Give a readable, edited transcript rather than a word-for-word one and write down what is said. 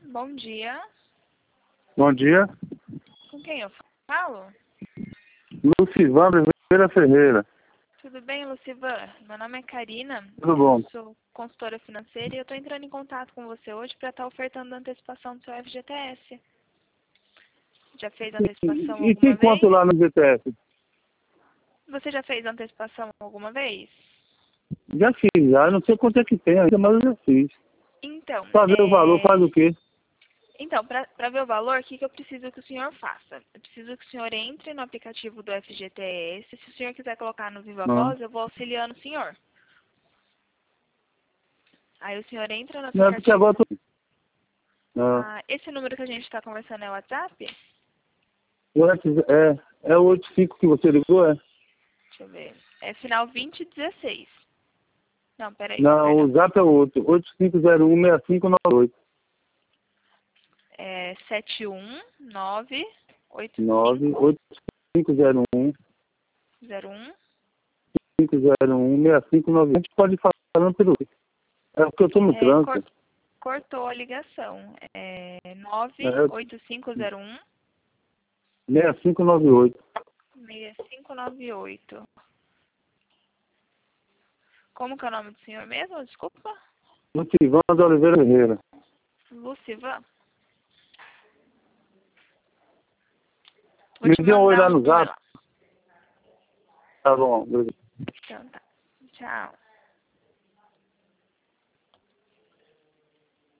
Bom dia. Bom dia. Com quem eu falo? Lucivan Oliveira Ferreira. Tudo bem, Lucivan? Meu nome é Karina. Tudo bom? Eu sou consultora financeira e eu estou entrando em contato com você hoje para estar ofertando a antecipação do seu FGTS. Já fez antecipação E que alguma vez? quanto lá no GTS? Você já fez antecipação alguma vez? Já fiz, já. Não sei quanto é que tem ainda, mas eu já fiz. Então, Pra ver o valor, faz o quê? para ver o valor, o que eu preciso que o senhor faça? Eu preciso que o senhor entre no aplicativo do FGTS. Se o senhor quiser colocar no Viva Não, Voz, eu vou auxiliando o senhor. Aí o senhor entra no não é porque aplicativo. agora eu tô... Não. Esse número que a gente está conversando é o WhatsApp? É o 85 que você ligou, é? Deixa eu ver. É final 2016. Não, peraí, Não, perdão. o zap é o outro. 8501-6598. É 7198501 98501-6598. A gente pode ir falando pelo... É porque eu tô no trânsito. Cortou a ligação. É É 98501 6598. 6598. Como que é o nome do senhor mesmo? Desculpa. Lucivan de Oliveira Ferreira. Lucivan. Vou Me te dê um oi mandar lá um no número zap. lá. Tá bom. Então tá. Tchau.